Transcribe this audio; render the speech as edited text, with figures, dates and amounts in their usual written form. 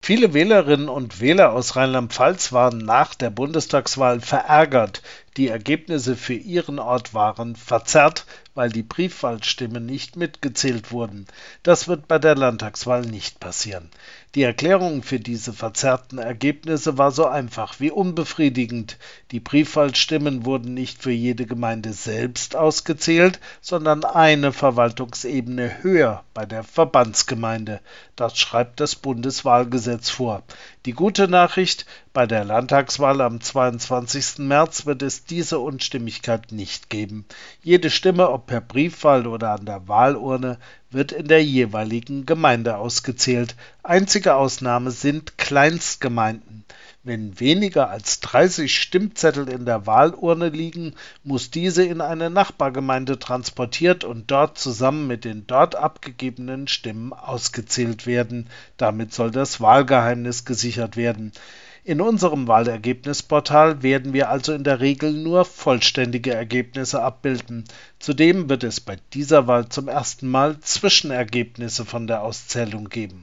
Viele Wählerinnen und Wähler aus Rheinland-Pfalz waren nach der Bundestagswahl verärgert. Die Ergebnisse für ihren Ort waren verzerrt, weil die Briefwahlstimmen nicht mitgezählt wurden. Das wird bei der Landtagswahl nicht passieren. Die Erklärung für diese verzerrten Ergebnisse war so einfach wie unbefriedigend. Die Briefwahlstimmen wurden nicht für jede Gemeinde selbst ausgezählt, sondern eine Verwaltungsebene höher, bei der Verbandsgemeinde. Das schreibt das Bundeswahlgesetz vor. Die gute Nachricht: Bei der Landtagswahl am 22. März wird es diese Unstimmigkeit nicht geben. Jede Stimme, ob per Briefwahl oder an der Wahlurne, wird in der jeweiligen Gemeinde ausgezählt. Einzige Ausnahme sind Kleinstgemeinden. Wenn weniger als 30 Stimmzettel in der Wahlurne liegen, muss diese in eine Nachbargemeinde transportiert und dort zusammen mit den dort abgegebenen Stimmen ausgezählt werden. Damit soll das Wahlgeheimnis gesichert werden. In unserem Wahlergebnisportal werden wir also in der Regel nur vollständige Ergebnisse abbilden. Zudem wird es bei dieser Wahl zum ersten Mal Zwischenergebnisse von der Auszählung geben.